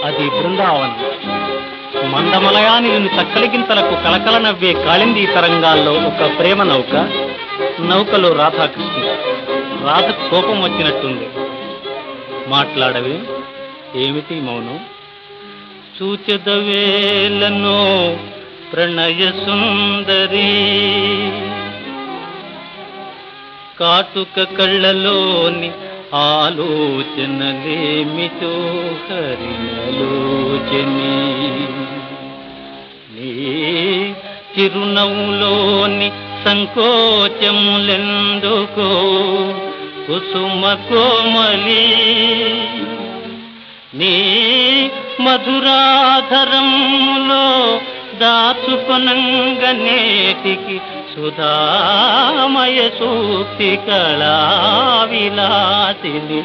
అది బృందావనం. మందమలయాని చక్కలిగింతలకు కలకల నవ్వే కాళిందీ తరంగాల్లో ఒక ప్రేమ నౌక. నౌకలో రాధాకృష్ణ. రాధకు కోపం వచ్చినట్టుంది. మాట్లాడవే, ఏమిటి మౌనం? చూచెదవేలనో ప్రణయ సుందరి, కాటుక కళ్ళలోని ఆలోచనలేమిటో హరిలోచని, నీ చిరునవ్వులోని సంకోచములెందుకో కుసుమ కోమలి, నీ మధురాధరములో దాచుకొనంగనేటికి సుధామయ సూక్తి కళా విలాసిని.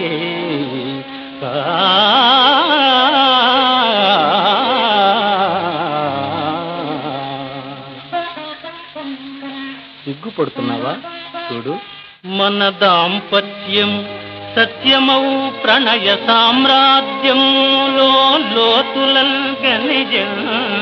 సిగ్గుపడుతున్నావా? చూడు, మన దాంపత్యం సత్యమౌ ప్రణయ సామ్రాజ్యంలో లోతులంగనిజం,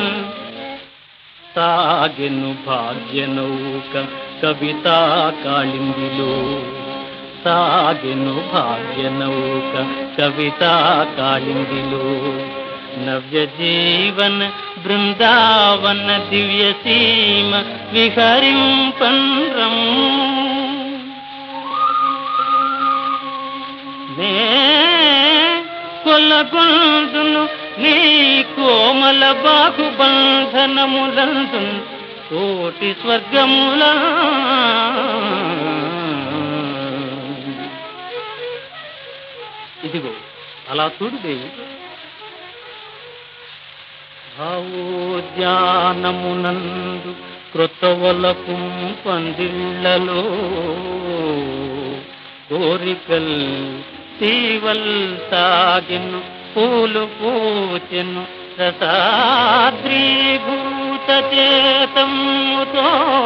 సాగెను భాగ్యనౌక కవితా కాళిందిలో, సాగెను భాగ్యనౌక కవితా కాళిందిలో, నవ్య జీవన బృందావన దివ్య సీమ విహరింపన్రం. నే కొల్లగొందును నీ కోమల బాహుబంధనములందు కోటి స్వర్గముల. ఇదిగో అలా చూడు దేవి. భావోద్యానమునందు క్రొత్తవలకు పందిళ్ళలో కోరికల్ తీవల్ సాగెను పూలు పూచెను రసాద్రీభూత చేతముతో,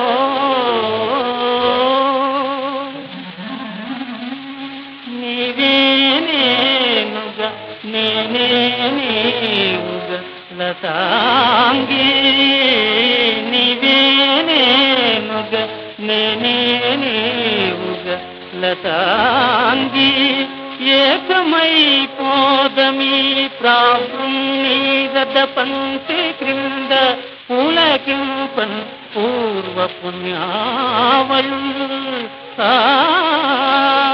నీవే నేనుగా నేనే నీవుగా లతాంగి, నీవే నేనుగా నేనే నీవుగా లతాంగి, ఏకమైపోదమీ ప్రాభృం నీరద పంక్తి క్రింద పులకింపన్ పూర్వ పుణ్యావళు.